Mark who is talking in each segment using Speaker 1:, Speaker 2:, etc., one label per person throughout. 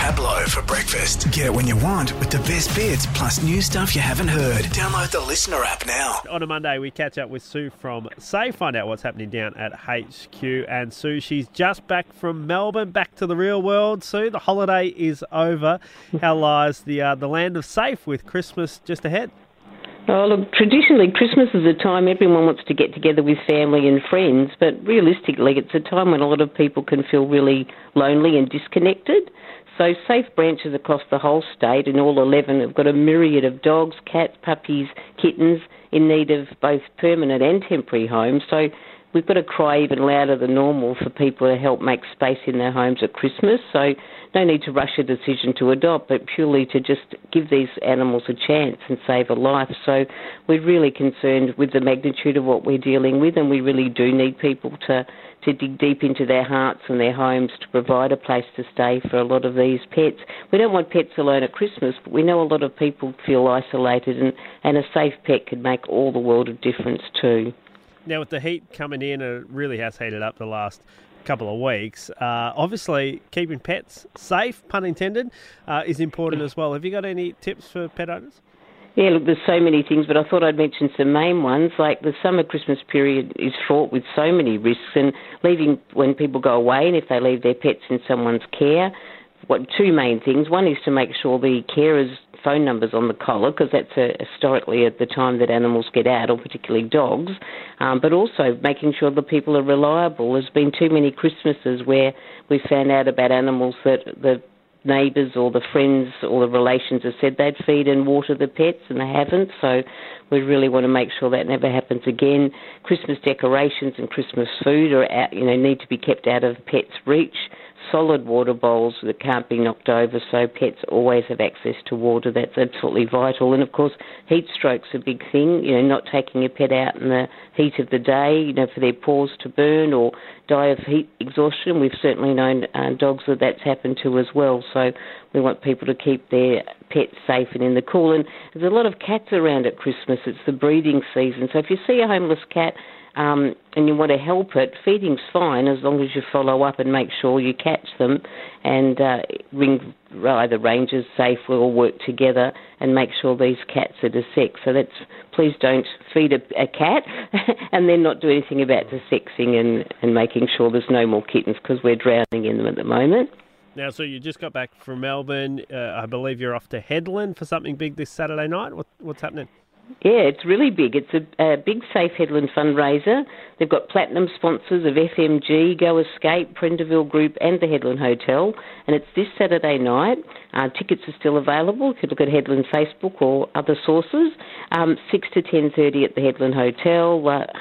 Speaker 1: Pablo for breakfast. Get it when you want with the best bits plus new stuff you haven't heard. Download the Listener app now.
Speaker 2: On a Monday, we catch up with Sue from Safe, find out what's happening down at HQ. And Sue, she's just back from Melbourne, back to the real world. Sue, the holiday is over. How lies the land of Safe with Christmas just ahead?
Speaker 3: Oh, look, traditionally Christmas is a time everyone wants to get together with family and friends, but realistically it's a time when a lot of people can feel really lonely and disconnected. So Safe branches across the whole state, and all 11 have got a myriad of dogs, cats, puppies, kittens in need of both permanent and temporary homes. So we've got to cry even louder than normal for people to help make space in their homes at Christmas. So no need to rush a decision to adopt, but purely to just give these animals a chance and save a life. So we're really concerned with the magnitude of what we're dealing with, and we really do need people to dig deep into their hearts and their homes to provide a place to stay for a lot of these pets. We don't want pets alone at Christmas, but we know a lot of people feel isolated, and a safe pet could make all the world of difference too.
Speaker 2: Now, with the heat coming in, it really has heated up the last couple of weeks. Obviously, keeping pets safe, pun intended, is important as well. Have you got any tips for pet owners?
Speaker 3: Yeah, look, there's so many things, but I thought I'd mention some main ones. Like the summer Christmas period is fraught with so many risks, and leaving when people go away, and if they leave their pets in someone's care, two main things. One is to make sure the carers' phone numbers on the collar, because that's historically at the time that animals get out, or particularly dogs, but also making sure the people are reliable. There's been too many Christmases where we've found out about animals that the neighbours or the friends or the relations have said they'd feed and water the pets and they haven't, so we really want to make sure that never happens again. Christmas decorations and Christmas food need to be kept out of pets' reach. Solid water bowls that can't be knocked over, so pets always have access to water. That's absolutely vital. And of course, heat stroke's a big thing, not taking a pet out in the heat of the day, for their paws to burn or die of heat exhaustion. We've certainly known dogs that's happened to as well. So we want people to keep their pets safe and in the cool. And there's a lot of cats around at Christmas. It's the breeding season. So if you see a homeless cat, and you want to help it, feeding's fine as long as you follow up and make sure you catch them and ring either rangers, Safe, we'll all work together and make sure these cats are desexed. So please don't feed a cat and then not do anything about desexing and making sure there's no more kittens, because we're drowning in them at the moment.
Speaker 2: Now, so you just got back from Melbourne. I believe you're off to Headland for something big this Saturday night. What's happening?
Speaker 3: Yeah, it's really big. It's a big Safe Headland fundraiser. They've got platinum sponsors of FMG, Go Escape, Prendeville Group and the Headland Hotel, and it's this Saturday night. Tickets are still available. You could look at Headland Facebook or other sources. 6 to 10:30 at the Headland Hotel.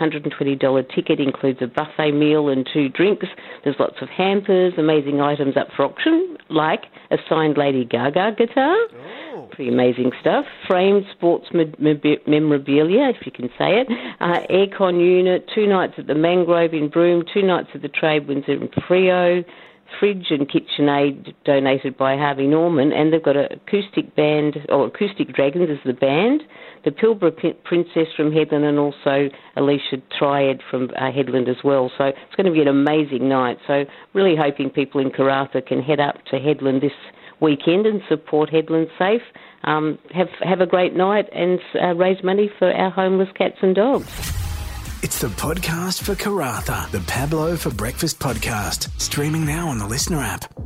Speaker 3: $120 ticket includes a buffet meal and 2 drinks. There's lots of hampers, amazing items up for auction, like a signed Lady Gaga guitar. Oh. Pretty amazing stuff. Framed sports memorabilia, if you can say it. Aircon unit, 2 nights at the Mangrove in Broome, 2 nights at the Trade Windsor in Freo. Fridge and KitchenAid donated by Harvey Norman, and they've got an acoustic band, or Acoustic Dragons is the band, the Pilbara Princess from Headland, and also Alicia Triad from Headland as well. So it's going to be an amazing night. So really hoping people in Karratha can head up to Headland this weekend and support Headland Safe. Have a great night and raise money for our homeless cats and dogs.
Speaker 1: It's the podcast for Karratha, the Pablo for Breakfast podcast, streaming now on the Listener app.